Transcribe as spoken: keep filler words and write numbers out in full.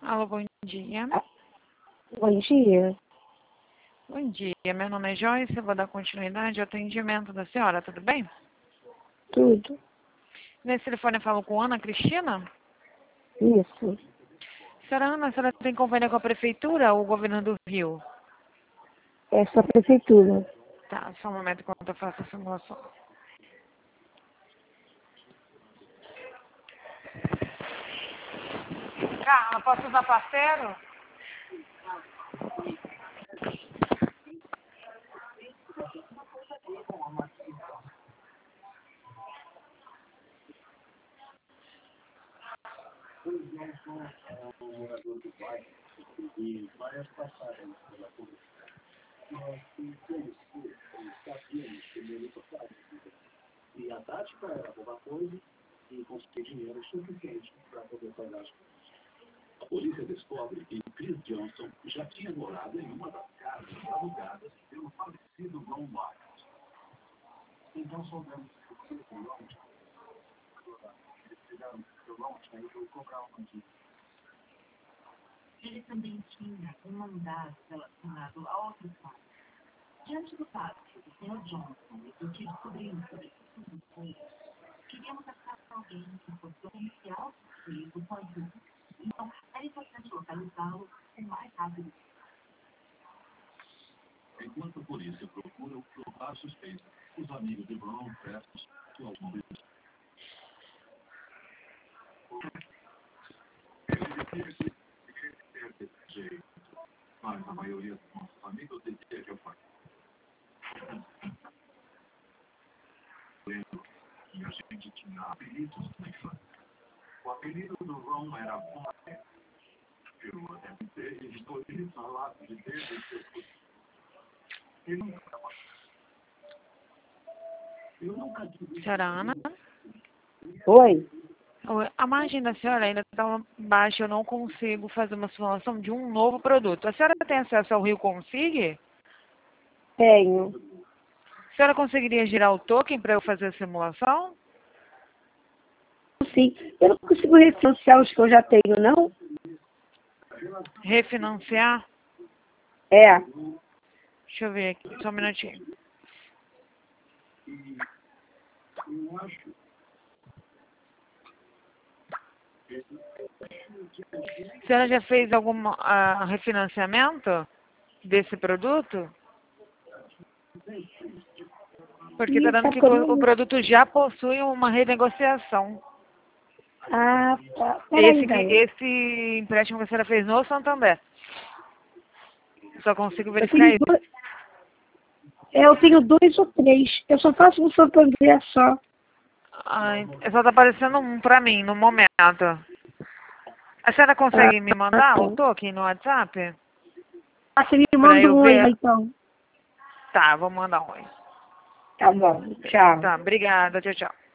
Alô, bom dia. Ah, bom dia. Bom dia, meu nome é Joyce, eu vou dar continuidade ao atendimento da senhora, tudo bem? Tudo. Nesse telefone eu falo com Ana Cristina. Isso. Senhora Ana, a senhora tem convênio com a prefeitura ou o governo do Rio? Essa prefeitura. Tá, só um momento enquanto eu faço a simulação. Carla, posso usar parceiro? E a tática era roubar coisa e conseguir dinheiro suficiente para poder pagar as contas. A polícia descobre que Chris Johnson já tinha morado em uma das casas alugadas pelo falecido Ron Wyatt. Então soubemos que o Ron eles pegaram o Ron e iam cobrar uma dívida. Ele também tinha um mandado relacionado a outro fato. Diante do fato que o senhor Johnson e o que descobrimos sobre tudo isso, queríamos achar alguém que fosse oficial suspeito com a ajuda. Então, era importante localizá-lo o mais rápido. Enquanto a polícia procura o provável suspeito, os amigos de Ron prestam suas momentos. Mas a maioria dos nossos amigos dizia que eu faço. Lembro que a gente tinha apelidos na infância. O apelido do Ron era Boy. Eu até pensei em escolher falar de dedo. Ele nunca Eu nunca tive. Senhora Ana? Oi? Oi, a margem da senhora ainda está baixa, eu não consigo fazer uma simulação de um novo produto. A senhora tem acesso ao Rio Consig? Tenho. A senhora conseguiria girar o token para eu fazer a simulação? Sim. Eu não consigo refinanciar os que eu já tenho, não? Refinanciar? É. Deixa eu ver aqui, só um minutinho. Eu acho. A senhora já fez algum uh, refinanciamento desse produto? Porque está Ih, dando sabe que que eu o não... produto já possui uma renegociação. Ah, tá. Peraí, Esse, que, então. esse empréstimo que a senhora fez no Santander. Só consigo Eu verificar tenho isso. dois... é, eu tenho dois ou três. Eu só faço um Santander só. Ai, só está aparecendo um para mim no momento. A senhora Ah, consegue me mandar o token no WhatsApp? ah, você me Para manda eu um oi, ver? então. Tá, vou mandar um oi. Tá bom. Tchau. Tá, obrigada. Tchau, tchau.